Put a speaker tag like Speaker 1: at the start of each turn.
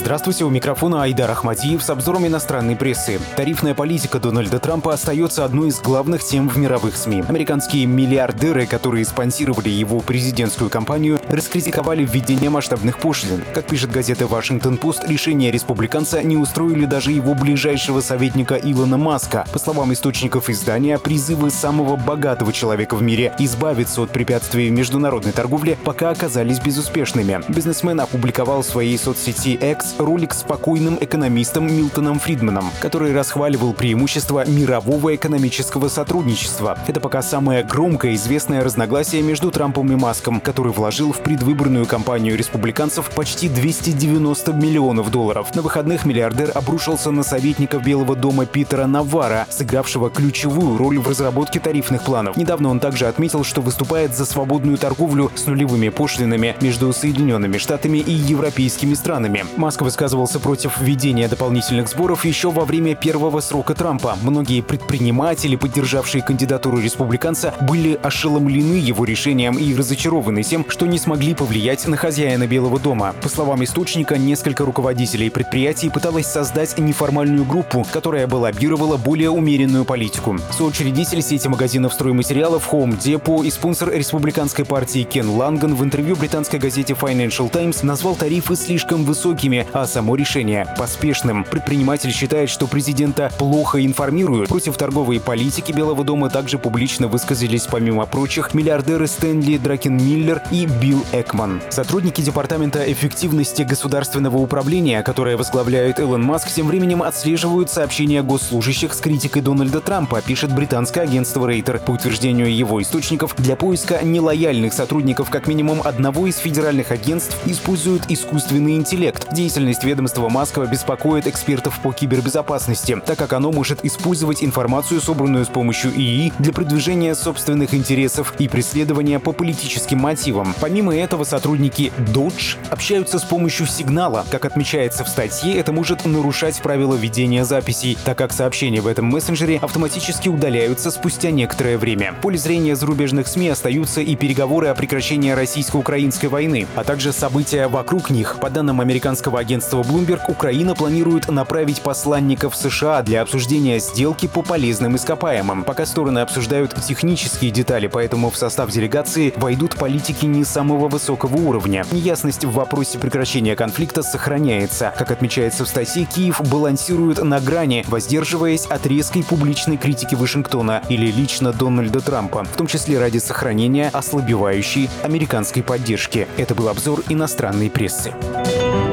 Speaker 1: Здравствуйте, у микрофона Айдар Ахмадиев с обзором иностранной прессы. Тарифная политика Дональда Трампа остается одной из главных тем в мировых СМИ. Американские миллиардеры, которые спонсировали его президентскую кампанию, раскритиковали введение масштабных пошлин. Как пишет газета «Вашингтон-Пост», решения республиканца не устроили даже его ближайшего советника Илона Маска. По словам источников издания, призывы самого богатого человека в мире избавиться от препятствий в международной торговле пока оказались безуспешными. Бизнесмен опубликовал в своей соцсети X ролик с покойным экономистом Милтоном Фридманом, который расхваливал преимущества мирового экономического сотрудничества. Это пока самое громкое известное разногласие между Трампом и Маском, который вложил в предвыборную кампанию республиканцев почти $290 миллионов. На выходных миллиардер обрушился на советника Белого дома Питера Наварро, сыгравшего ключевую роль в разработке тарифных планов. Недавно он также отметил, что выступает за свободную торговлю с нулевыми пошлинами между Соединенными Штатами и европейскими странами. Маск высказывался против введения дополнительных сборов еще во время первого срока Трампа. Многие предприниматели, поддержавшие кандидатуру республиканца, были ошеломлены его решением и разочарованы тем, что не смогли повлиять на хозяина Белого дома. По словам источника, несколько руководителей предприятий пыталось создать неформальную группу, которая бы лоббировала более умеренную политику. Соучредитель сети магазинов стройматериалов Home Depot и спонсор республиканской партии Кен Ланган в интервью британской газете Financial Times назвал тарифы слишком высокими, а само решение — поспешным. Предприниматель считает, что президента плохо информируют. Против торговой политики Белого дома также публично высказались, помимо прочих, миллиардеры Стэнли Дракенмиллер и Билл Экман. Сотрудники Департамента эффективности государственного управления, которое возглавляет Илон Маск, тем временем отслеживают сообщения госслужащих с критикой Дональда Трампа, пишет британское агентство Рейтер. По утверждению его источников, для поиска нелояльных сотрудников как минимум одного из федеральных агентств используют искусственный интеллект. Деятельность ведомства Маска беспокоит экспертов по кибербезопасности, так как оно может использовать информацию, собранную с помощью ИИ, для продвижения собственных интересов и преследования по политическим мотивам. Помимо этого, сотрудники Dodge общаются с помощью сигнала. Как отмечается в статье, это может нарушать правила ведения записей, так как сообщения в этом мессенджере автоматически удаляются спустя некоторое время. В поле зрения зарубежных СМИ остаются и переговоры о прекращении российско-украинской войны, а также события вокруг них. По данным американского агентства Bloomberg, Украина планирует направить посланников США для обсуждения сделки по полезным ископаемым. Пока стороны обсуждают технические детали, поэтому в состав делегации войдут политики не самого высокого уровня. Неясность в вопросе прекращения конфликта сохраняется. Как отмечается в статье, Киев балансирует на грани, воздерживаясь от резкой публичной критики Вашингтона или лично Дональда Трампа, в том числе ради сохранения ослабевающей американской поддержки. Это был обзор иностранной прессы.